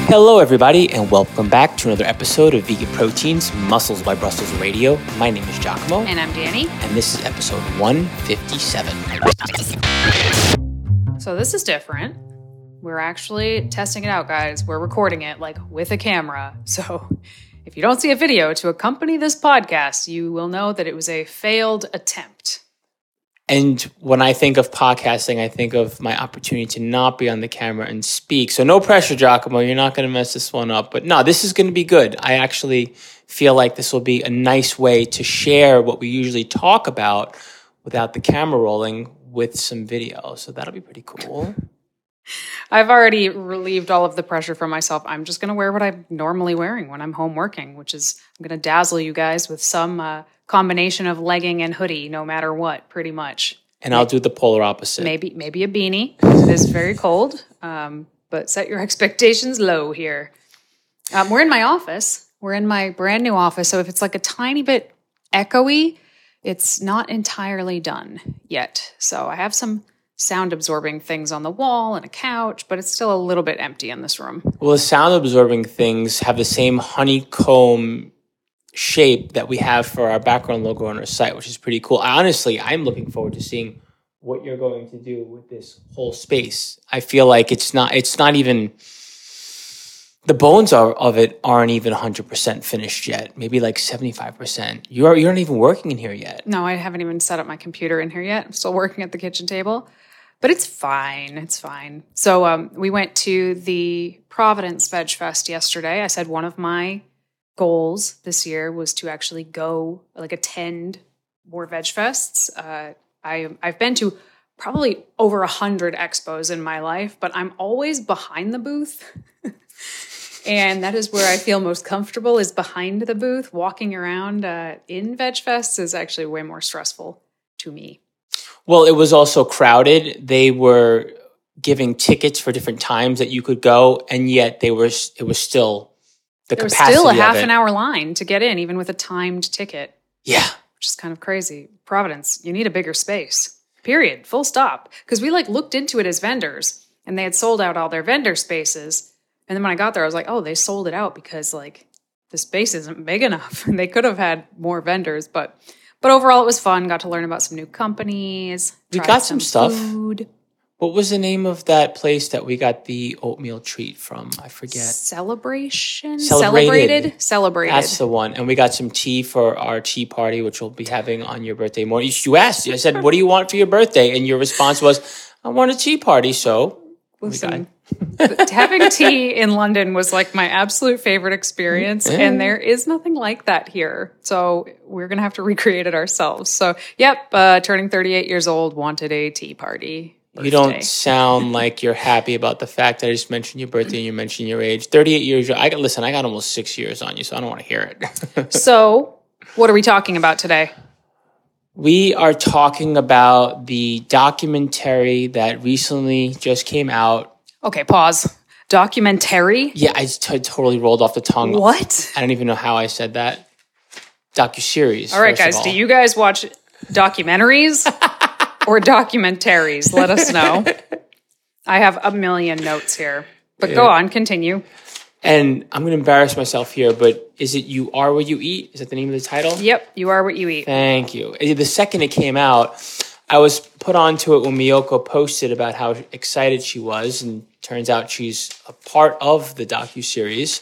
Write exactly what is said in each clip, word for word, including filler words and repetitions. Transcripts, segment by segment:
Hello, everybody, and welcome back to another episode of Vegan Proteins, Muscles by Brussels Radio. My name is Giacomo. And I'm Danny. And this is episode one fifty-seven. So this is different. We're actually testing it out, guys. We're recording it, like, with a camera. So if you don't see a video to accompany this podcast, you will know that it was a failed attempt. And when I think of podcasting, I think of my opportunity to not be on the camera and speak. So no pressure, Giacomo. You're not going to mess this one up. But no, this is going to be good. I actually feel like this will be a nice way to share what we usually talk about without the camera rolling with some video. So that'll be pretty cool. I've already relieved all of the pressure from myself. I'm just going to wear what I'm normally wearing when I'm home working, which is I'm going to dazzle you guys with some uh, combination of legging and hoodie, no matter what, pretty much. And I'll do the polar opposite. Maybe maybe a beanie. It is very cold, um, but set your expectations low here. Um, we're in my office. We're in my brand new office, so if it's like a tiny bit echoey, it's not entirely done yet. So I have some sound absorbing things on the wall and a couch, but it's still a little bit empty in this room. Well, the sound absorbing things have the same honeycomb shape that we have for our background logo on our site, which is pretty cool. Honestly, I'm looking forward to seeing what you're going to do with this whole space. I feel like it's not it's not even the bones are, of it aren't even one hundred percent finished yet. Maybe like seventy-five percent. You're you're not even working in here yet. No, I haven't even set up my computer in here yet. I'm still working at the kitchen table. But it's fine. It's fine. So um, we went to the Providence Veg Fest yesterday. I said one of my goals this year was to actually go, like, attend more Veg Fests. Uh, I, I've been to probably over a hundred expos in my life, but I'm always behind the booth. And that is where I feel most comfortable, is behind the booth. Walking around uh, in Veg Fests is actually way more stressful to me. Well, it was also crowded. They were giving tickets for different times that you could go, and yet they were. It was still the there capacity. There was still a half of it. an hour line to get in, even with a timed ticket. Yeah, which is kind of crazy. Providence, you need a bigger space. Period. Full stop. Because we like looked into it as vendors, and they had sold out all their vendor spaces. And then when I got there, I was like, oh, they sold it out because like the space isn't big enough. And they could have had more vendors, but. But overall, it was fun. Got to learn about some new companies. We got some, some stuff. Food. What was the name of that place that we got the oatmeal treat from? I forget. Celebration? Celebrated. Celebrated. Celebrated. That's the one. And we got some tea for our tea party, which we'll be having on your birthday morning. You asked, I said, what do you want for your birthday? And your response was, I want a tea party. So Listen, having tea in London was like my absolute favorite experience, mm-hmm. and there is nothing like that here. So we're going to have to recreate it ourselves. So, yep, uh, turning thirty-eight years old, wanted a tea party. Birthday. You don't sound like you're happy about the fact that I just mentioned your birthday and you mentioned your age. thirty-eight years, I got, listen, I got almost six years on you, so I don't want to hear it. So what are we talking about today? We are talking about the documentary that recently just came out. Okay, pause. Documentary? Yeah, I t- totally rolled off the tongue. What? I don't even know how I said that. Docuseries. All right, guys, all. Do you guys watch documentaries or documentaries? Let us know. I have a million notes here. But yeah. Go on, continue. And I'm going to embarrass myself here, but is it You Are What You Eat? Is that the name of the title? Yep, You Are What You Eat. Thank you. The second it came out, I was put onto it when Miyoko posted about how excited she was, and turns out she's a part of the docuseries.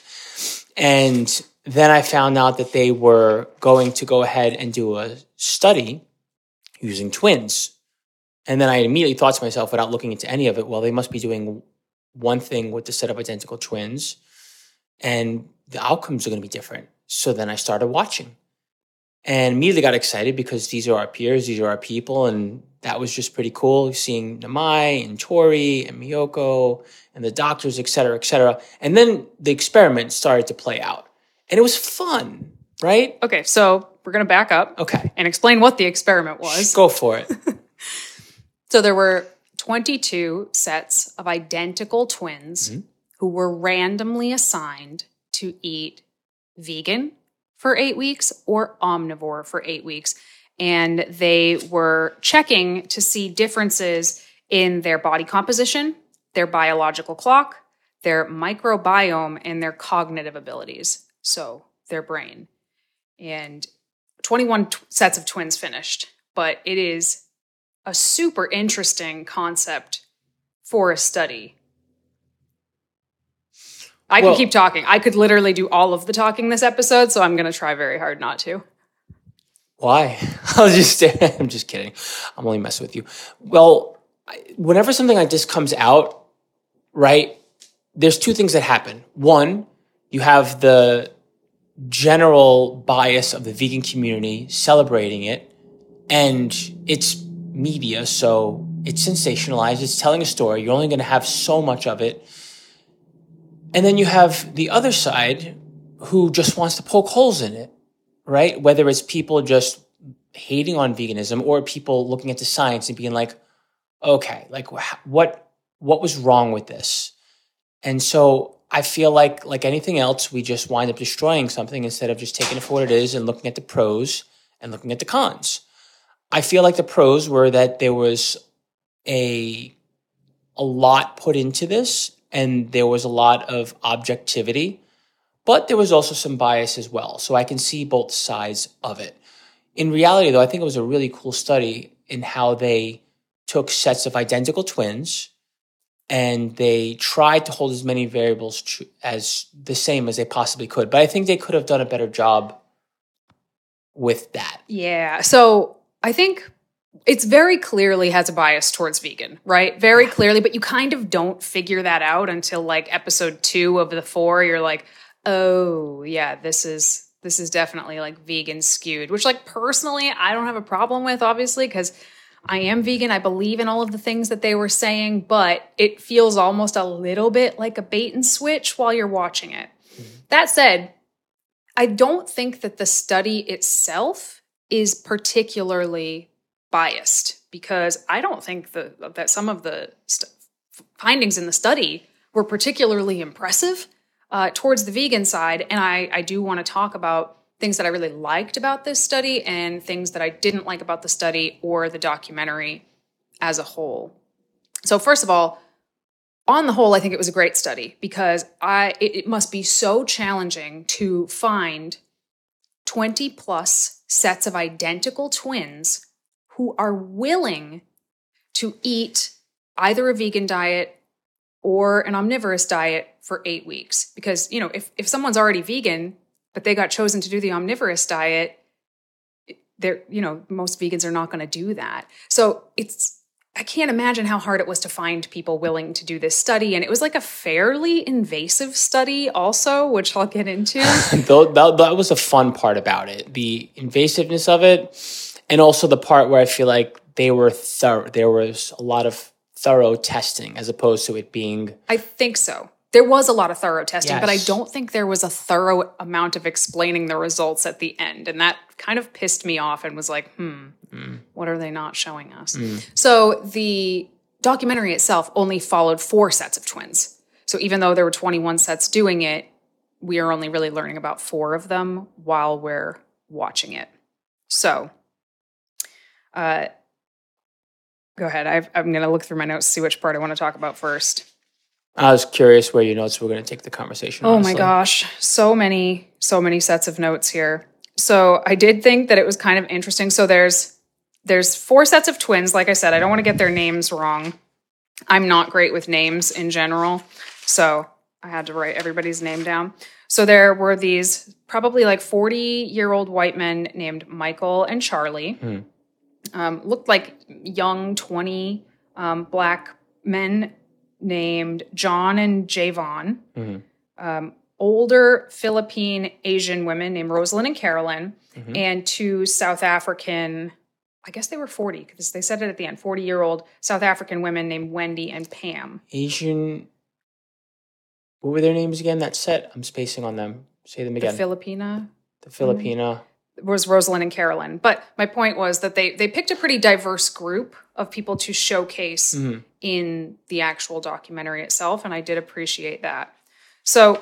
And then I found out that they were going to go ahead and do a study using twins. And then I immediately thought to myself, without looking into any of it, well, they must be doing one thing with the set of identical twins, and the outcomes are going to be different. So then I started watching and immediately got excited because these are our peers, these are our people, and that was just pretty cool, seeing Namai and Tori and Miyoko and the doctors, et cetera, et cetera. And then the experiment started to play out, and it was fun, right? Okay, so we're going to back up okay. and explain what the experiment was. Go for it. So there were twenty-two sets of identical twins mm-hmm. who were randomly assigned to eat vegan for eight weeks or omnivore for eight weeks. And they were checking to see differences in their body composition, their biological clock, their microbiome and their cognitive abilities, so their brain. And twenty-one t- sets of twins finished, but it is a super interesting concept for a study. I Well- could keep talking. I could literally do all of the talking this episode, so I'm going to try very hard not to. Why? I was just, I'm just kidding. I'm only messing with you. Well, I- whenever something like this comes out, right, there's two things that happen. One, you have the general bias of the vegan community celebrating it, and it's media, so it's sensationalized. It's telling a story. You're only going to have so much of it. And then you have the other side who just wants to poke holes in it, right? Whether it's people just hating on veganism or people looking at the science and being like, okay, like wh- what what was wrong with this? And so I feel like like anything else, we just wind up destroying something instead of just taking it for what it is and looking at the pros and looking at the cons. I feel like the pros were that there was a a lot put into this and there was a lot of objectivity, but there was also some bias as well. So I can see both sides of it. In reality, though, I think it was a really cool study in how they took sets of identical twins and they tried to hold as many variables tr- as the same as they possibly could. But I think they could have done a better job with that. Yeah. So I think it's very clearly has a bias towards vegan, right? Very clearly, but you kind of don't figure that out until like episode two of the four. You're like, oh yeah, this is this is definitely like vegan skewed, which like personally I don't have a problem with, obviously, because I am vegan. I believe in all of the things that they were saying, but it feels almost a little bit like a bait and switch while you're watching it. Mm-hmm. That said, I don't think that the study itself is particularly biased, because I don't think the, that some of the st- findings in the study were particularly impressive uh, towards the vegan side. And I, I do want to talk about things that I really liked about this study and things that I didn't like about the study or the documentary as a whole. So first of all, on the whole, I think it was a great study because I it, it must be so challenging to find twenty plus sets of identical twins who are willing to eat either a vegan diet or an omnivorous diet for eight weeks. Because, you know, if, if someone's already vegan, but they got chosen to do the omnivorous diet, they're, you know, most vegans are not going to do that. So it's, I can't imagine how hard it was to find people willing to do this study. And it was like a fairly invasive study also, which I'll get into. that, that, that was a fun part about it. The invasiveness of it. And also the part where I feel like they were thorough. There was a lot of thorough testing as opposed to it being... I think so. There was a lot of thorough testing, yes. but I don't think there was a thorough amount of explaining the results at the end. And that kind of pissed me off and was like, hmm, mm. what are they not showing us? Mm. So the documentary itself only followed four sets of twins. So even though there were twenty-one sets doing it, we are only really learning about four of them while we're watching it. So... Uh, go ahead. I've, I'm going to look through my notes, see which part I want to talk about first. I was curious where your notes were going to take the conversation. Oh honestly. my gosh. So many, so many sets of notes here. So I did think that it was kind of interesting. So there's, there's four sets of twins. Like I said, I don't want to get their names wrong. I'm not great with names in general. So I had to write everybody's name down. So there were these probably like forty year old white men named Michael and Charlie. Hmm. Um, looked like young twenty um, black men named John and Javon. Mm-hmm. Um, older Philippine Asian women named Rosalind and Carolyn. Mm-hmm. And two South African, I guess they were forty because they said it at the end, forty-year-old South African women named Wendy and Pam. Asian, what were their names again? That set? I'm spacing on them. Say them again. The Filipina. The Filipina. Was Rosalind and Carolyn. But my point was that they they picked a pretty diverse group of people to showcase mm-hmm. in the actual documentary itself, and I did appreciate that. So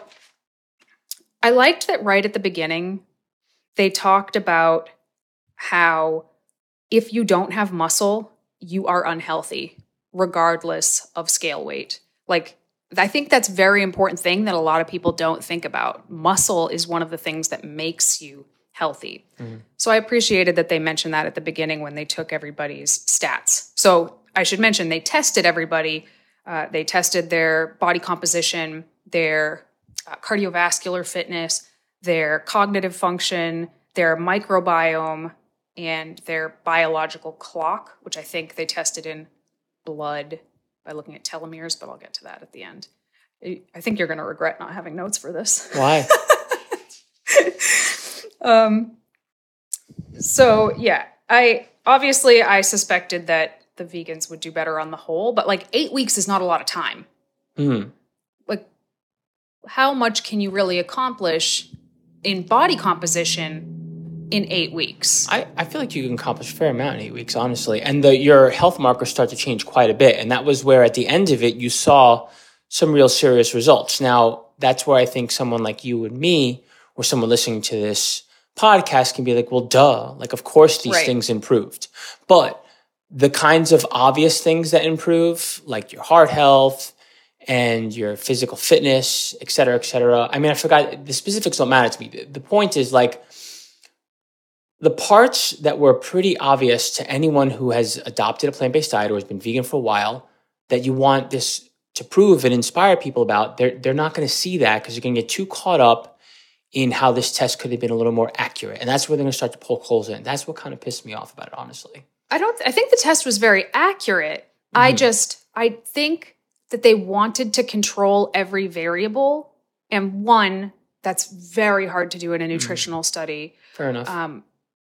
I liked that right at the beginning, they talked about how if you don't have muscle, you are unhealthy, regardless of scale weight. Like, I think that's a very important thing that a lot of people don't think about. Muscle is one of the things that makes you healthy. Mm-hmm. So I appreciated that they mentioned that at the beginning when they took everybody's stats. So I should mention they tested everybody. Uh, they tested their body composition, their uh, cardiovascular fitness, their cognitive function, their microbiome, and their biological clock, which I think they tested in blood by looking at telomeres, but I'll get to that at the end. I think you're going to regret not having notes for this. Why? um. So, yeah, I obviously I suspected that the vegans would do better on the whole, but like eight weeks is not a lot of time. Mm-hmm. Like, how much can you really accomplish in body composition in eight weeks? I, I feel like you can accomplish a fair amount in eight weeks, honestly. And the, your health markers start to change quite a bit. And that was where at the end of it, you saw some real serious results. Now, that's where I think someone like you and me, or someone listening to this podcast can be like, well, duh. Like, of course these Right. things improved. But the kinds of obvious things that improve, like your heart health and your physical fitness, et cetera, et cetera. I mean, I forgot, the specifics don't matter to me. The point is, like, the parts that were pretty obvious to anyone who has adopted a plant-based diet or has been vegan for a while that you want this to prove and inspire people about, they're, they're not going to see that because you're going to get too caught up in how this test could have been a little more accurate. And that's where they're going to start to poke holes in. That's what kind of pissed me off about it, honestly. I don't, I think the test was very accurate. Mm-hmm. I just, I think that they wanted to control every variable. And one, that's very hard to do in a nutritional mm-hmm. study. Fair enough. Um,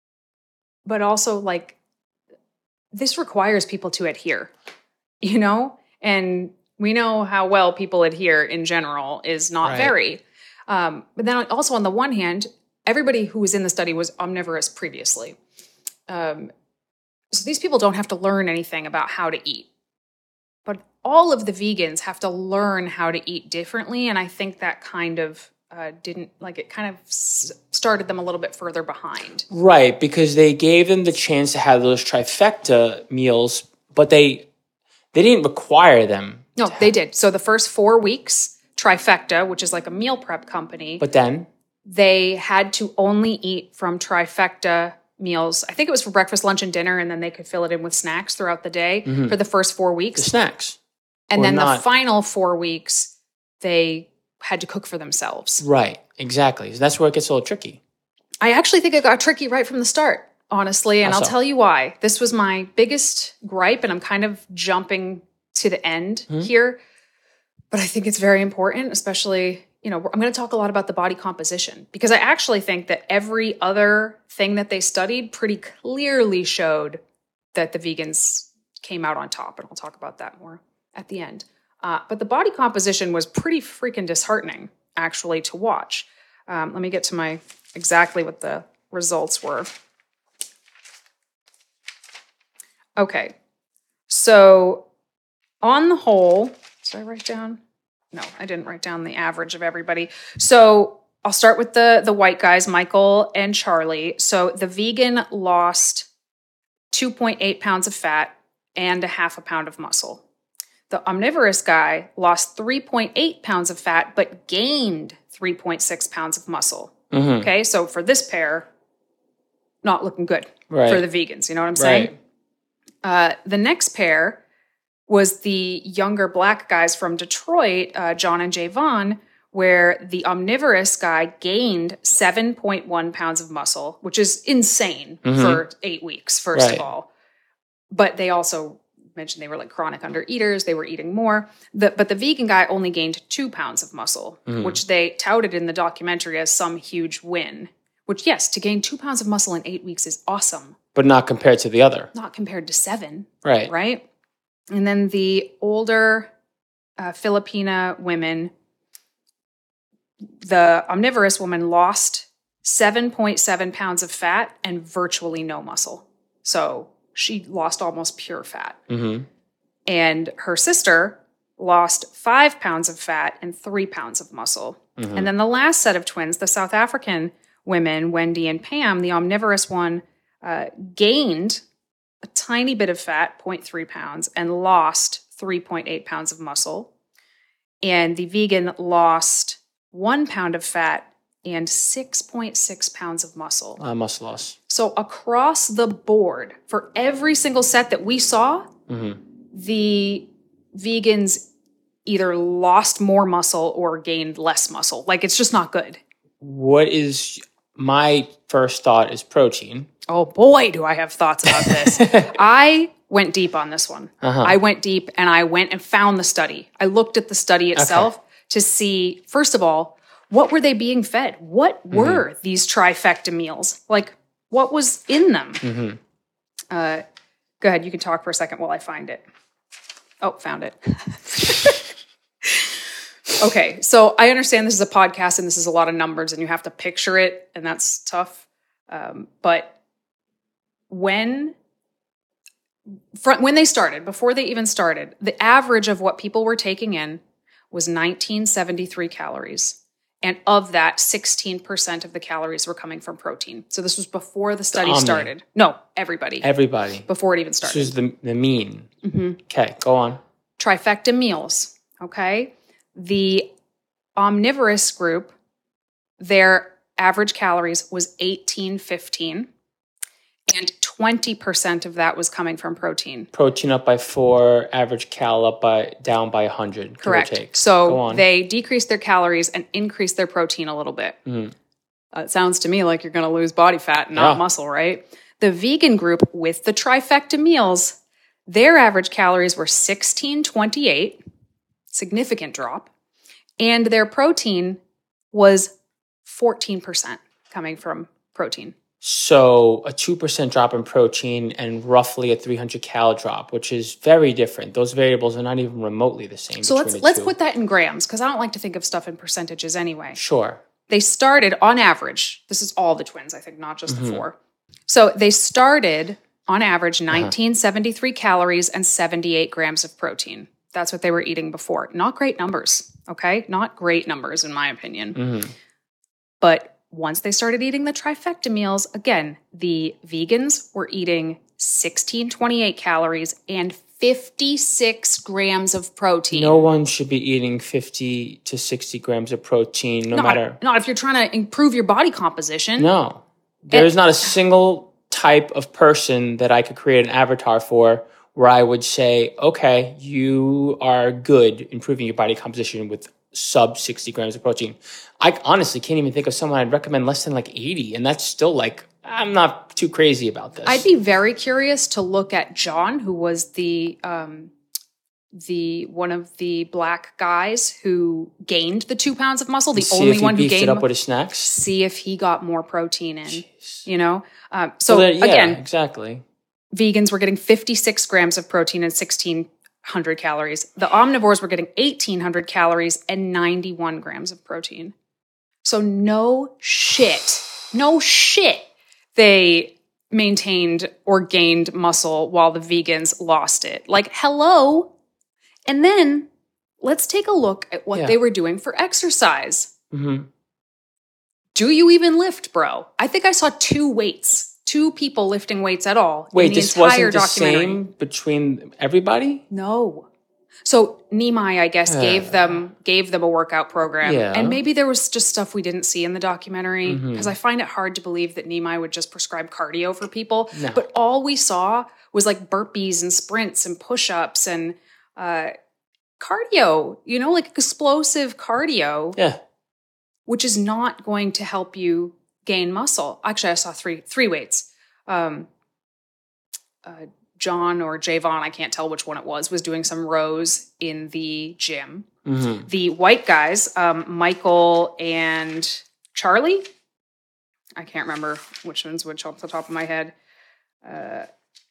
but also, like, this requires people to adhere, you know? And we know how well people adhere in general is not right. very. Um, but then also on the one hand, everybody who was in the study was omnivorous previously. Um, so these people don't have to learn anything about how to eat. But all of the vegans have to learn how to eat differently. And I think that kind of uh, didn't, like, it kind of s- started them a little bit further behind. Right, because they gave them the chance to have those trifecta meals, but they they didn't require them. No, they did. So the first four weeks, Trifecta, which is like a meal prep company. But then? They had to only eat from Trifecta meals. I think it was for breakfast, lunch, and dinner, and then they could fill it in with snacks throughout the day mm-hmm. for the first four weeks. The snacks. And or then not. The final four weeks, they had to cook for themselves. Right, exactly. So that's where it gets a little tricky. I actually think it got tricky right from the start, honestly, and How I'll so? tell you why. This was my biggest gripe, and I'm kind of jumping to the end mm-hmm. here. But I think it's very important, especially, you know, I'm going to talk a lot about the body composition because I actually think that every other thing that they studied pretty clearly showed that the vegans came out on top. And I'll talk about that more at the end. Uh, but the body composition was pretty freaking disheartening, actually, to watch. Um, let me get to my exactly what the results were. Okay. So on the whole, did I write down? No, I didn't write down the average of everybody. So I'll start with the, the white guys, Michael and Charlie. So the vegan lost two point eight pounds of fat and a half a pound of muscle. The omnivorous guy lost three point eight pounds of fat, but gained three point six pounds of muscle. Mm-hmm. Okay, so for this pair, not looking good right. for the vegans. You know what I'm saying? Right. Uh, the next pair was the younger black guys from Detroit, uh, John and Javon, where the omnivorous guy gained seven point one pounds of muscle, which is insane mm-hmm. for eight weeks, first right. of all. But they also mentioned they were like chronic undereaters. They were eating more. The, but the vegan guy only gained two pounds of muscle, mm-hmm. which they touted in the documentary as some huge win. Which, yes, to gain two pounds of muscle in eight weeks is awesome. But not compared to the other. Not compared to seven. Right. Right? And then the older uh, Filipina women, the omnivorous woman lost seven point seven pounds of fat and virtually no muscle. So she lost almost pure fat. Mm-hmm. And her sister lost five pounds of fat and three pounds of muscle. Mm-hmm. And then the last set of twins, the South African women, Wendy and Pam, the omnivorous one, uh, gained a tiny bit of fat, zero point three pounds, and lost three point eight pounds of muscle. and the vegan lost one pound of fat and six point six pounds of muscle. Uh, muscle loss. So across the board, for every single set that we saw, Mm-hmm. the vegans either lost more muscle or gained less muscle. Like, it's just not good. What is my first thought is protein. Oh boy, do I have thoughts about this. I went deep on this one. Uh-huh. I went deep and I went and found the study. I looked at the study itself okay. to see, first of all, what were they being fed? What were mm-hmm. these trifecta meals? Like, what was in them? Mm-hmm. Uh, go ahead, you can talk for a second while I find it. Oh, found it. Okay, so I understand this is a podcast and this is a lot of numbers and you have to picture it, and that's tough. Um, but when fr- when they started, before they even started, the average of what people were taking in was nineteen seventy-three calories. And of that, sixteen percent of the calories were coming from protein. So this was before the study the started. No, everybody. Everybody. Before it even started. This is the, the mean. Mm-hmm. Okay, go on. Trifecta meals, okay? The omnivorous group, their average calories was eighteen fifteen, and twenty percent of that was coming from protein. Protein up by four, average cal up by down by one hundred. Correct. So they decreased their calories and increased their protein a little bit. Mm-hmm. Uh, it sounds to me like you're going to lose body fat, not yeah. muscle, right? The vegan group with the trifecta meals, their average calories were sixteen twenty-eight, significant drop, and their protein was fourteen percent coming from protein. So a two percent drop in protein and roughly a three hundred cal drop, which is very different. Those variables are not even remotely the same. So let's the let's two. put that in grams, because I don't like to think of stuff in percentages anyway. Sure. They started on average, this is all the twins, I think, not just mm-hmm. the four. So they started on average nineteen seventy-three uh-huh. calories and seventy-eight grams of protein. That's what they were eating before. Not great numbers, okay? Not great numbers, in my opinion. Mm-hmm. But once they started eating the trifecta meals, again, the vegans were eating sixteen twenty-eight calories and fifty-six grams of protein. No one should be eating fifty to sixty grams of protein, no not, matter. Not if you're trying to improve your body composition. No. There's not a single type of person that I could create an avatar for where I would say, okay, you are good improving your body composition with sub sixty grams of protein. I honestly can't even think of someone I'd recommend less than like eighty. And that's still like, I'm not too crazy about this. I'd be very curious to look at John, who was the um, the one of the black guys who gained the two pounds of muscle, the see only if he one who beefed gained it up mo- with his snacks. See if he got more protein in. Jeez. You know, um, so well, yeah, again, exactly. Vegans were getting fifty-six grams of protein and sixteen hundred calories. The omnivores were getting eighteen hundred calories and ninety-one grams of protein. So no shit, no shit. They maintained or gained muscle while the vegans lost it. Like, hello. And then let's take a look at what yeah. they were doing for exercise. Mm-hmm. Do you even lift, bro? I think I saw two weights, two people lifting weights at all. Wait, in the this entire wasn't the documentary. same between everybody? No. So Nimai, I guess, Uh, gave them gave them a workout program. Yeah. And maybe there was just stuff we didn't see in the documentary, because Mhm. I find it hard to believe that Nimai would just prescribe cardio for people. No. But all we saw was like burpees and sprints and push-ups and uh, cardio, you know, like explosive cardio, Yeah. which is not going to help you gain muscle. Actually, I saw three three weights. Um, uh, John or Javon, I can't tell which one it was, was doing some rows in the gym. Mm-hmm. The white guys, um, Michael and Charlie, I can't remember which one's which off the top of my head. Uh,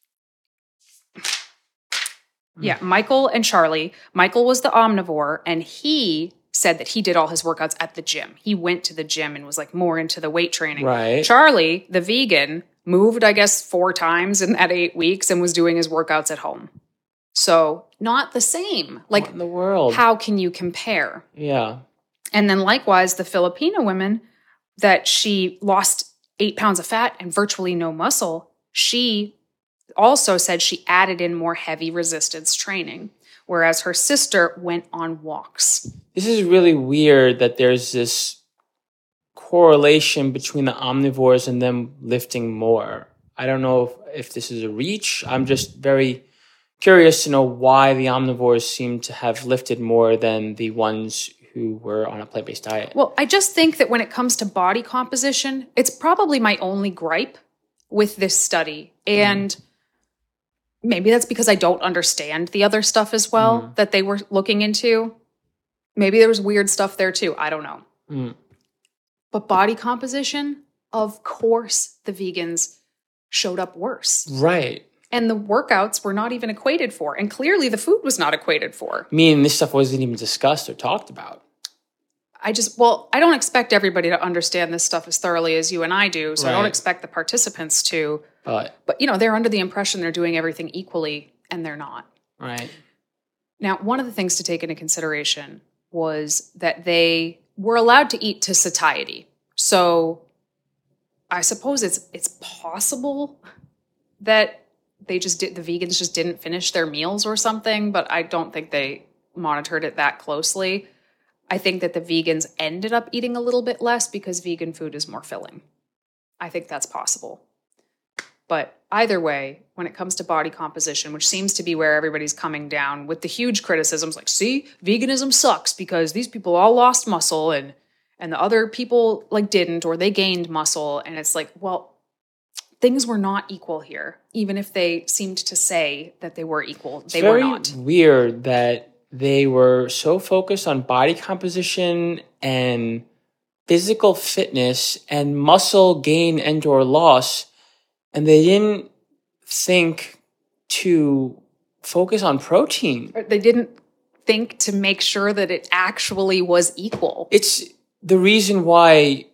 yeah, Michael and Charlie. Michael was the omnivore, and he said that he did all his workouts at the gym. He went to the gym and was like more into the weight training. Right. Charlie, the vegan, moved, I guess, four times in at eight weeks and was doing his workouts at home. So not the same. Like, what in the world? How can you compare? Yeah. And then likewise, the Filipino women that she lost eight pounds of fat and virtually no muscle, she also said she added in more heavy resistance training, whereas her sister went on walks. This is really weird that there's this correlation between the omnivores and them lifting more. I don't know if, if this is a reach. I'm just very curious to know why the omnivores seem to have lifted more than the ones who were on a plant-based diet. Well, I just think that when it comes to body composition, it's probably my only gripe with this study. And mm. maybe that's because I don't understand the other stuff as well mm. that they were looking into. Maybe there was weird stuff there too. I don't know. Mm. But body composition, of course, the vegans showed up worse. Right. And the workouts were not even equated for. And clearly the food was not equated for. Meaning this stuff wasn't even discussed or talked about. I just, well, I don't expect everybody to understand this stuff as thoroughly as you and I do. So right. I don't expect the participants to. But, but, you know, they're under the impression they're doing everything equally, and they're not. Right. Now, one of the things to take into consideration was that they were allowed to eat to satiety. So I suppose it's it's possible that they just did, the vegans just didn't finish their meals or something, but I don't think they monitored it that closely. I think that the vegans ended up eating a little bit less because vegan food is more filling. I think that's possible. But either way, when it comes to body composition, which seems to be where everybody's coming down with the huge criticisms like, see, veganism sucks because these people all lost muscle and and the other people like didn't, or they gained muscle. And it's like, well, things were not equal here. Even if they seemed to say that they were equal, they were not. It's very weird that they were so focused on body composition and physical fitness and muscle gain and or loss, and they didn't think to focus on protein. They didn't think to make sure that it actually was equal. It's the reason why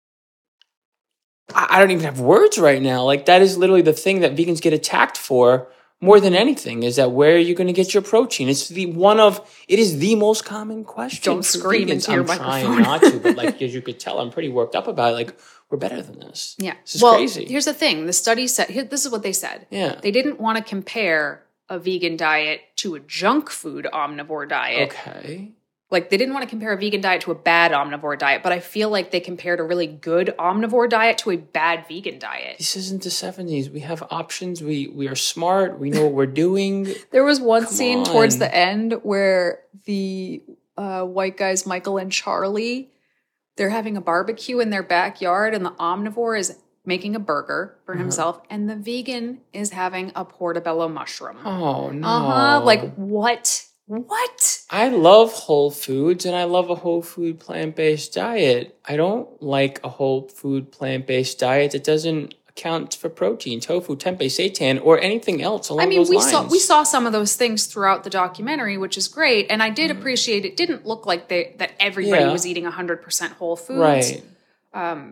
I don't even have words right now. Like, that is literally the thing that vegans get attacked for more than anything, is that where are you going to get your protein? It's the one of, it is the most common question. Don't scream into your I'm microphone. trying not to, but like, as you could tell, I'm pretty worked up about it. Like, we're better than this. Yeah. This is well, crazy. Here's the thing. The study said, here, this is what they said. Yeah. They didn't want to compare a vegan diet to a junk food omnivore diet. Okay. Like, they didn't want to compare a vegan diet to a bad omnivore diet, but I feel like they compared a really good omnivore diet to a bad vegan diet. This isn't the seventies. We have options. We we are smart. We know what we're doing. There was one Come scene on. towards the end where the uh, white guys, Michael and Charlie, they're having a barbecue in their backyard, and the omnivore is making a burger for uh-huh. himself, and the vegan is having a portobello mushroom. Oh, no. Uh-huh. Like, what? What? I love whole foods, and I love a whole food plant-based diet. I don't like a whole food plant-based diet that doesn't account for protein, tofu, tempeh, seitan, or anything else along I mean, those we lines. saw we saw some of those things throughout the documentary, which is great, and I did appreciate it. Didn't look like they that everybody Yeah. was eating one hundred percent whole foods. Right. Um,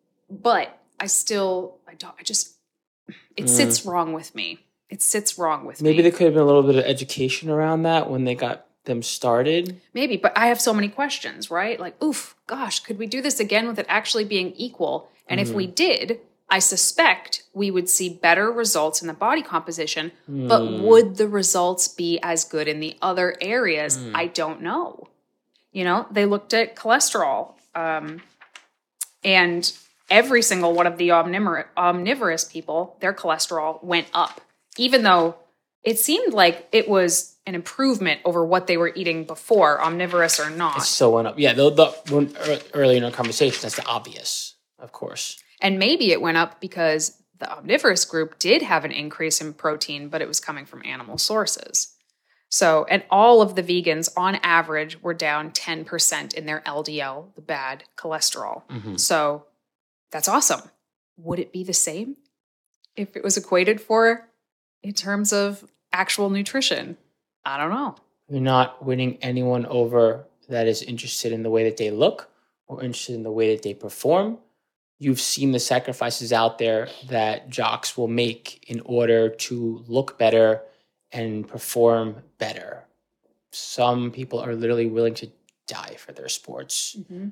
but I still, I don't, I just, it Mm. sits wrong with me. It sits wrong with Maybe me. there could have been a little bit of education around that when they got them started. Maybe, but I have so many questions, right? Like, oof, gosh, could we do this again with it actually being equal? And Mm-hmm. if we did, I suspect we would see better results in the body composition, Mm. but would the results be as good in the other areas? Mm. I don't know. You know, they looked at cholesterol, um, and every single one of the omnivor- omnivorous people, their cholesterol went up, even though it seemed like it was an improvement over what they were eating before, omnivorous or not. It still went up. Yeah, the, the, when, ear- earlier in our conversation, that's the obvious, of course. And maybe it went up because the omnivorous group did have an increase in protein, but it was coming from animal sources. So, and all of the vegans on average were down ten percent in their L D L, the bad cholesterol. Mm-hmm. So that's awesome. Would it be the same if it was equated for in terms of actual nutrition? I don't know. You're not winning anyone over that is interested in the way that they look or interested in the way that they perform. You've seen the sacrifices out there that jocks will make in order to look better and perform better. Some people are literally willing to die for their sports. Mm-hmm.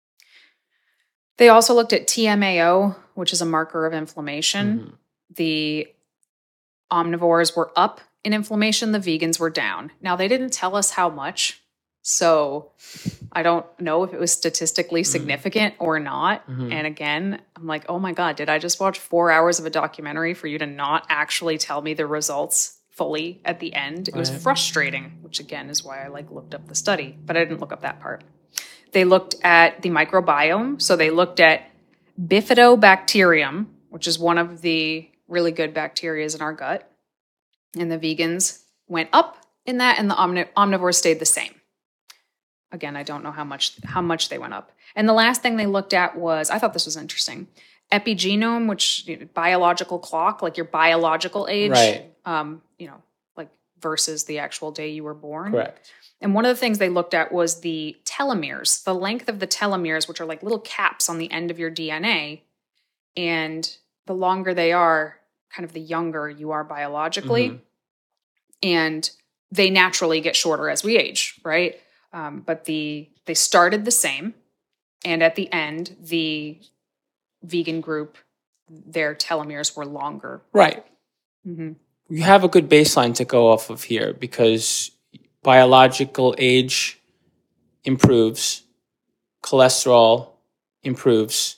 They also looked at T M A O, which is a marker of inflammation. Mm-hmm. The omnivores were up in inflammation, the vegans were down. Now, they didn't tell us how much, so I don't know if it was statistically significant mm. or not. Mm-hmm. And again, I'm like, oh my God, did I just watch four hours of a documentary for you to not actually tell me the results fully at the end? It was right. frustrating, which again is why I like looked up the study, but I didn't look up that part. They looked at the microbiome. So they looked at Bifidobacterium, which is one of the really good bacteria in our gut. And the vegans went up in that, and the omni- omnivores stayed the same. Again, I don't know how much how much they went up. And the last thing they looked at was, I thought this was interesting, epigenome, which you know, biological clock, like your biological age, right. um, you know, like versus the actual day you were born. Correct. And one of the things they looked at was the telomeres, the length of the telomeres, which are like little caps on the end of your D N A. And the longer they are, kind of the younger you are biologically. Mm-hmm. And they naturally get shorter as we age, right? Um, but the they started the same. And at the end, the vegan group, their telomeres were longer. Right. Mm-hmm. You have a good baseline to go off of here because biological age improves, cholesterol improves,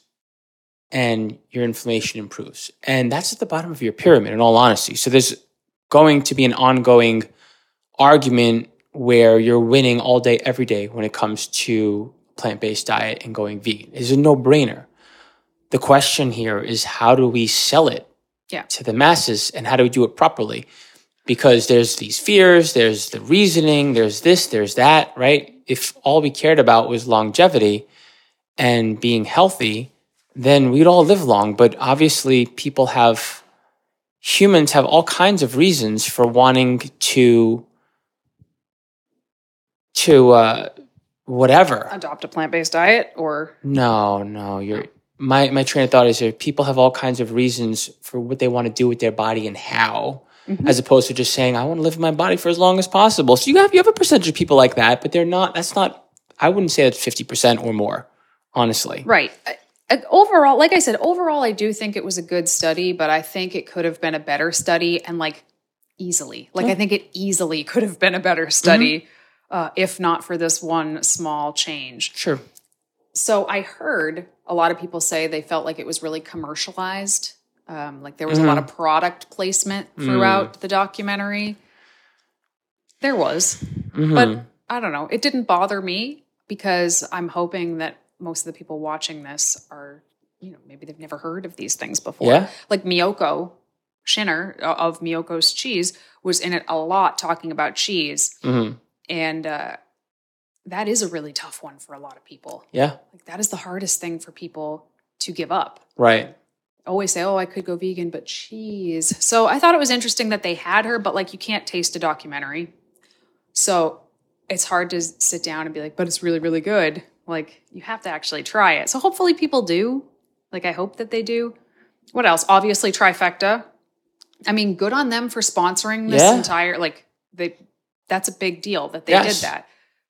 and your inflammation improves. And that's at the bottom of your pyramid, in all honesty. So there's going to be an ongoing argument where you're winning all day, every day when it comes to plant-based diet and going vegan. It's a no-brainer. The question here is, how do we sell it yeah. to the masses, and how do we do it properly? Because there's these fears, there's the reasoning, there's this, there's that, right? If all we cared about was longevity and being healthy, then we'd all live long. But obviously people have, humans have all kinds of reasons for wanting to, to uh, whatever. Adopt a plant-based diet or? No, no. You're, my, my train of thought is here, people have all kinds of reasons for what they want to do with their body and how. Mm-hmm. As opposed to just saying, I want to live in my body for as long as possible. So you have you have a percentage of people like that, but they're not, that's not, I wouldn't say that's fifty percent or more, honestly. Right. I, overall, like I said, overall, I do think it was a good study, but I think it could have been a better study and like easily. Like yeah. I think it easily could have been a better study mm-hmm. uh, if not for this one small change. Sure. So I heard a lot of people say they felt like it was really commercialized. Um, like there was mm-hmm. a lot of product placement throughout mm. the documentary. There was, mm-hmm. but I don't know. It didn't bother me because I'm hoping that most of the people watching this are, you know, maybe they've never heard of these things before. Yeah. Like Miyoko Schinner of Miyoko's Cheese was in it a lot talking about cheese. Mm-hmm. And uh, that is a really tough one for a lot of people. Yeah. Like that is the hardest thing for people to give up. Right. Always say, oh, I could go vegan, but cheese. So I thought it was interesting that they had her, but like you can't taste a documentary. So it's hard to sit down and be like, but it's really, really good. Like you have to actually try it. So hopefully people do. Like I hope that they do. What else? Obviously Trifecta. I mean, good on them for sponsoring this yeah. entire, like they, that's a big deal that they yes. did that.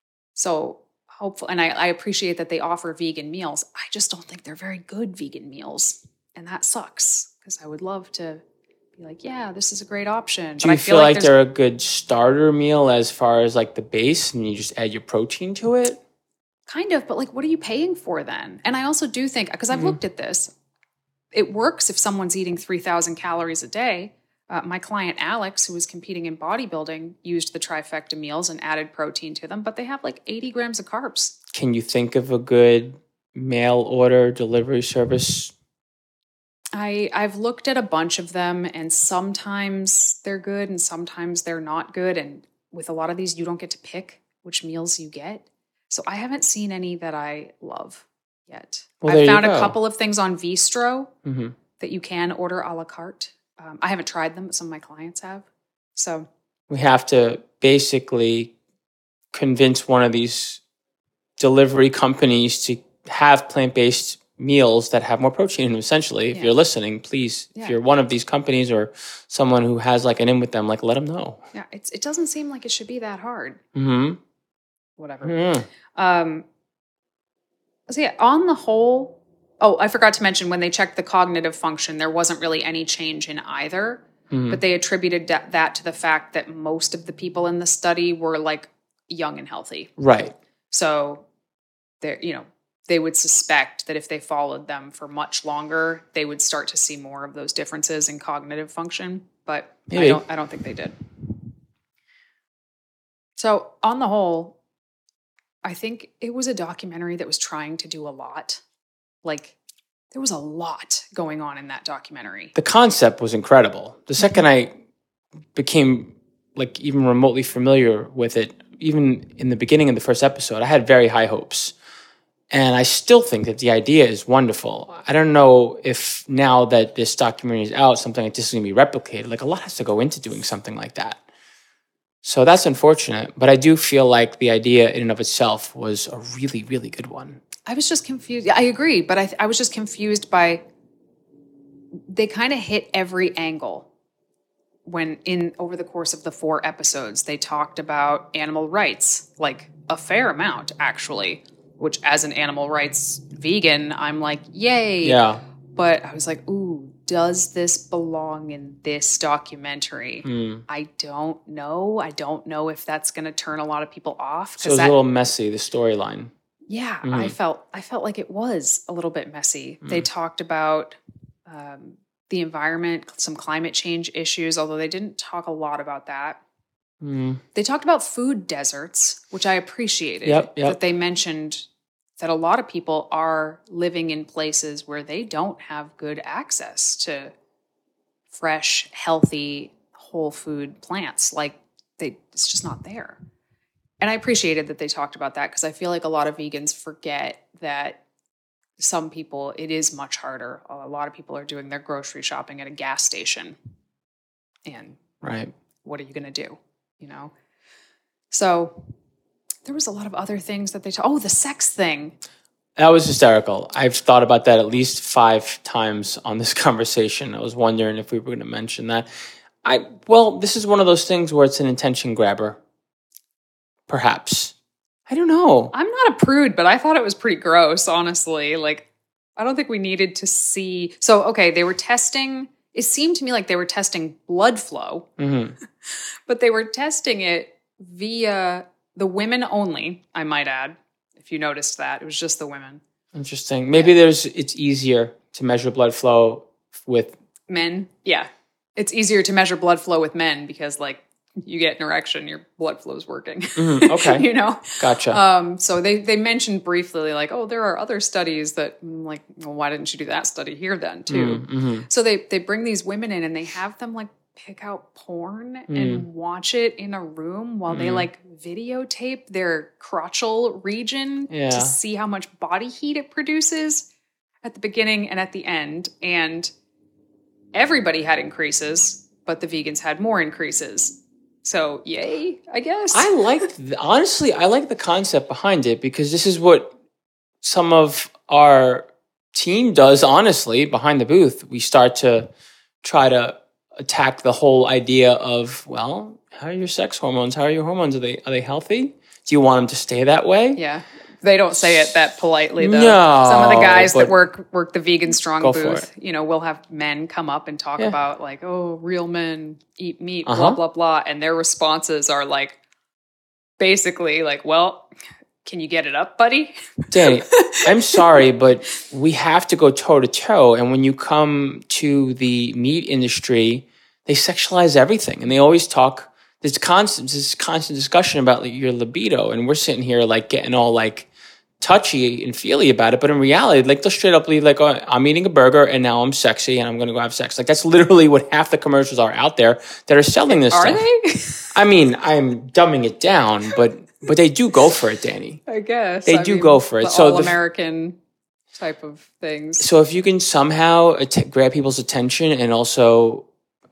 So hopefully, and I, I appreciate that they offer vegan meals. I just don't think they're very good vegan meals. And that sucks because I would love to be like, yeah, this is a great option. Do but you I feel, feel like, like they're a good starter meal as far as like the base and you just add your protein to it? Kind of, but like, what are you paying for then? And I also do think, because I've mm-hmm. looked at this, it works if someone's eating three thousand calories a day. Uh, my client, Alex, who was competing in bodybuilding, used the Trifecta meals and added protein to them, but they have like eighty grams of carbs. Can you think of a good mail order delivery service? I, I've looked at a bunch of them, and sometimes they're good and sometimes they're not good. And with a lot of these, you don't get to pick which meals you get. So I haven't seen any that I love yet. Well, I've found a couple of things on Vistro mm-hmm. that you can order a la carte. Um, I haven't tried them, but some of my clients have. So we have to basically convince one of these delivery companies to have plant-based meals that have more protein in them, essentially. If yeah. you're listening, please, yeah. if you're one of these companies or someone who has like an in with them, like let them know. Yeah, it's, it doesn't seem like it should be that hard. Mm-hmm. Whatever. Mm-hmm. Um, so yeah, on the whole, oh, I forgot to mention when they checked the cognitive function, there wasn't really any change in either. Mm-hmm. but they attributed that, that to the fact that most of the people in the study were like young and healthy. Right. So they you know, they would suspect that if they followed them for much longer, they would start to see more of those differences in cognitive function. But Maybe. I don't I don't think they did. So on the whole, I think it was a documentary that was trying to do a lot. Like, there was a lot going on in that documentary. The concept was incredible. The second I became like even remotely familiar with it, even in the beginning of the first episode, I had very high hopes. And I still think that the idea is wonderful. I don't know if now that this documentary is out, something like this is going to be replicated. Like, a lot has to go into doing something like that. So that's unfortunate. But I do feel like the idea in and of itself was a really, really good one. I was just confused. I agree, but I, I was just confused by, they kind of hit every angle. When in over the course of the four episodes, they talked about animal rights, like a fair amount, actually, which as an animal rights vegan, I'm like, yay. Yeah. But I was like, ooh, does this belong in this documentary? Mm. I don't know. I don't know if that's going to turn a lot of people off. So it was that, a little messy, the storyline. Yeah, Mm-hmm. I felt I felt like it was a little bit messy. Mm. They talked about um, the environment, some climate change issues, although they didn't talk a lot about that. Mm. They talked about food deserts, which I appreciated. Yep, yep. That they mentioned that a lot of people are living in places where they don't have good access to fresh, healthy, whole food plants. Like, they, it's just not there. And I appreciated that they talked about that, because I feel like a lot of vegans forget that some people, it is much harder. A lot of people are doing their grocery shopping at a gas station. And right. What are you going to do? You know? So there was a lot of other things that they talked. Oh, the sex thing. That was hysterical. I've thought about that at least five times on this conversation. I was wondering if we were going to mention that. I Well, this is one of those things where it's an attention grabber. Perhaps. I don't know. I'm not a prude, but I thought it was pretty gross, honestly. Like, I don't think we needed to see. So, okay, they were testing. It seemed to me like they were testing blood flow, mm-hmm. but they were testing it via the women only, I might add. If you noticed that, it was just the women. Interesting. Maybe yeah. there's. It's easier to measure blood flow with men. Yeah, it's easier to measure blood flow with men because, like, you get an erection, your blood flow is working. Mm-hmm. Okay, you know. Gotcha. Um, so they they mentioned briefly, like, oh, there are other studies that, I'm like, well, why didn't you do that study here then too? Mm-hmm. So they they bring these women in and they have them like pick out porn mm. and watch it in a room while mm. they like videotape their crotchal region yeah. to see how much body heat it produces at the beginning and at the end. And everybody had increases, but the vegans had more increases. So yay, I guess. I like, the, honestly, I like the concept behind it, because this is what some of our team does, honestly, behind the booth. We start to try to attack the whole idea of, well, how are your sex hormones? How are your hormones? Are they are they healthy? Do you want them to stay that way? Yeah. They don't say it that politely, though. No, some of the guys that work work the Vegan Strong go booth, you know, we'll have men come up and talk yeah. about, like, oh, real men eat meat, uh-huh. blah, blah, blah. And their responses are like, basically like, well, can you get it up, buddy? Danny, I'm sorry, but we have to go toe to toe. And when you come to the meat industry, they sexualize everything. And they always talk, there's constant, this constant discussion about like, your libido. And we're sitting here like getting all like touchy and feely about it. But in reality, like they'll straight up leave like, oh, I'm eating a burger and now I'm sexy and I'm going to go have sex. Like that's literally what half the commercials are out there that are selling this are stuff. Are they? I mean, I'm dumbing it down, but but they do go for it, Danny. I guess. They I do mean, go for it. The so all-American type of things. So if you can somehow att- grab people's attention and also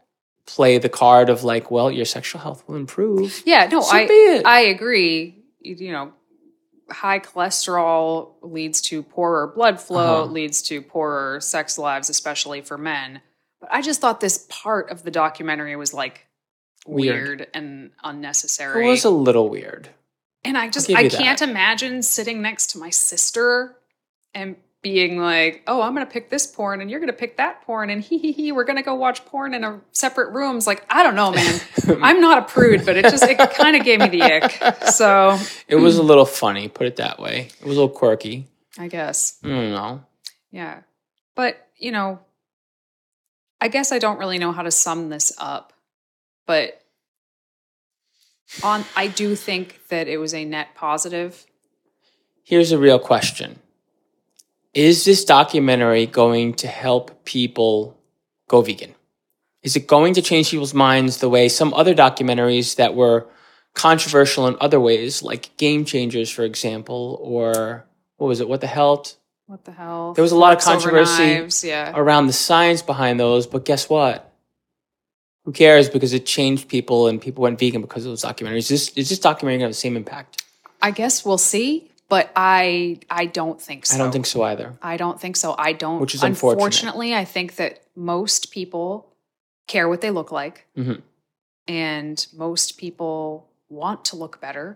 play the card of like, well, your sexual health will improve. Yeah, no, so I be it. I agree. You know, high cholesterol leads to poorer blood flow, uh-huh. leads to poorer sex lives, especially for men. But I just thought this part of the documentary was like weird, weird and unnecessary. It was a little weird. And I just, I can't that. imagine sitting next to my sister and being like, oh, I'm going to pick this porn and you're going to pick that porn and hee hee hee, we're going to go watch porn in a separate rooms. Like, I don't know, man. I'm not a prude, but it just, it kind of gave me the ick. So it was a little funny, put it that way. It was a little quirky. I guess. I don't know. Yeah. But, you know, I guess I don't really know how to sum this up, but on, I do think that it was a net positive. Here's a real question. Is this documentary going to help people go vegan? Is it going to change people's minds the way some other documentaries that were controversial in other ways, like Game Changers, for example, or what was it? What the Hell? What the hell? There was a lot of Forks Over controversy Knives, yeah. around the science behind those, but guess what? Who cares? Because it changed people and people went vegan because of those documentaries. Is this, is this documentary going to have the same impact? I guess we'll see. But I I don't think so. I don't think so either. I don't think so. I don't. Which is unfortunate. Unfortunately, I think that most people care what they look like. Mm-hmm. And most people want to look better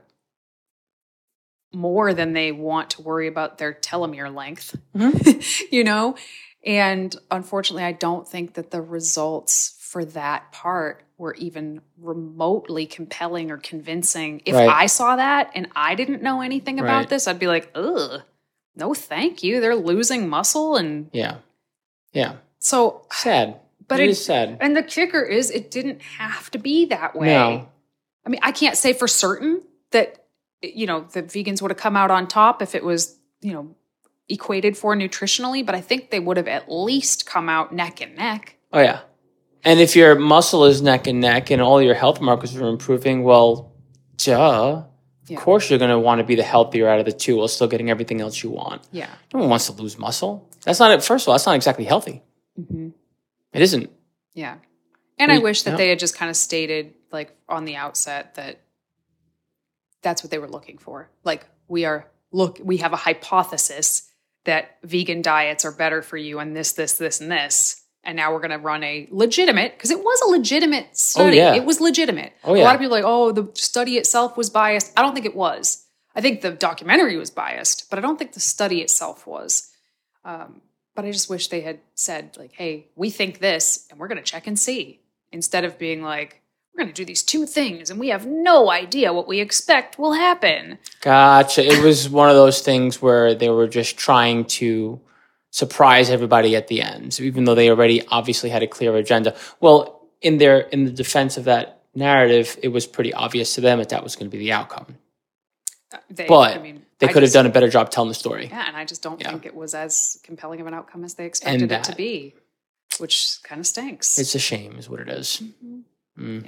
more than they want to worry about their telomere length, Mm-hmm. you know? And unfortunately, I don't think that the results for that part were even remotely compelling or convincing. If Right. I saw that and I didn't know anything about Right. this, I'd be like, ugh, no thank you. They're losing muscle. And Yeah. Yeah. so, Sad. but it it, is sad. and the kicker is it didn't have to be that way. No. I mean, I can't say for certain that, you know, the vegans would have come out on top if it was, you know, equated for nutritionally, but I think they would have at least come out neck and neck. Oh, yeah. And if your muscle is neck and neck and all your health markers are improving, well, duh. Yeah. Of course you're going to want to be the healthier out of the two while still getting everything else you want. Yeah. No one wants to lose muscle. That's not, first of all, that's not exactly healthy. Mm-hmm. It isn't. Yeah. And We- I wish that yeah. they had just kind of stated, like, on the outset that that's what they were looking for. Like, we are, look, we have a hypothesis that vegan diets are better for you and this, this, this, and this. And now we're going to run a legitimate, because it was a legitimate study. yeah. It was legitimate. Oh, A yeah. lot of people are like, oh, the study itself was biased. I don't think it was. I think the documentary was biased, but I don't think the study itself was. Um, but I just wish they had said, like, hey, we think this, and we're going to check and see. Instead of being like, we're going to do these two things, and we have no idea what we expect will happen. Gotcha. It was one of those things where they were just trying to surprise everybody at the end, even though they already obviously had a clear agenda. Well, in their in the defense of that narrative, it was pretty obvious to them that that was going to be the outcome. Uh, They, But I mean, they I could have just- done a better job telling the story. Yeah, and I just don't Yeah. think it was as compelling of an outcome as they expected it to that. be, which kind of stinks. It's a shame, is what it is. Mhm. Mm. Yeah.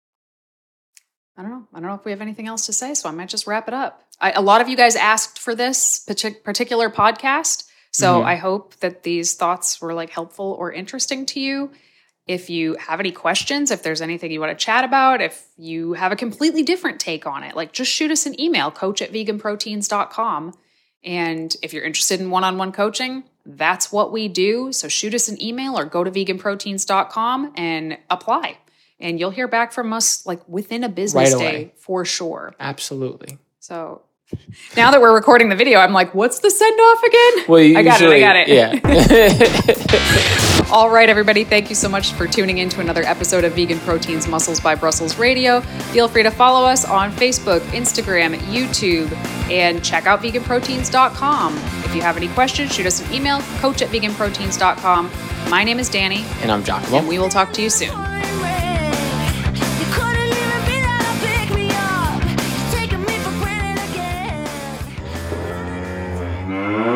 I don't know. I don't know if we have anything else to say, so I might just wrap it up. I, a lot of you guys asked for this partic- particular podcast, so Mhm. I hope that these thoughts were like helpful or interesting to you. If you have any questions, if there's anything you want to chat about, if you have a completely different take on it, like just shoot us an email, coach at vegan proteins dot com. And if you're interested in one-on-one coaching, that's what we do. So shoot us an email or go to vegan proteins dot com and apply. And you'll hear back from us like within a business Right day away. for sure. Absolutely. So now that we're recording the video, I'm like, what's the send-off again? Well, I got it, I got it. Yeah. All right, everybody, thank you so much for tuning in to another episode of Vegan Proteins Muscles by Brussels Radio. Feel free to follow us on Facebook, Instagram, YouTube, and check out vegan proteins dot com. If you have any questions, shoot us an email, coach at vegan proteins dot com. My name is Danny, And I'm Giacomo. and we will talk to you soon. Mm-hmm.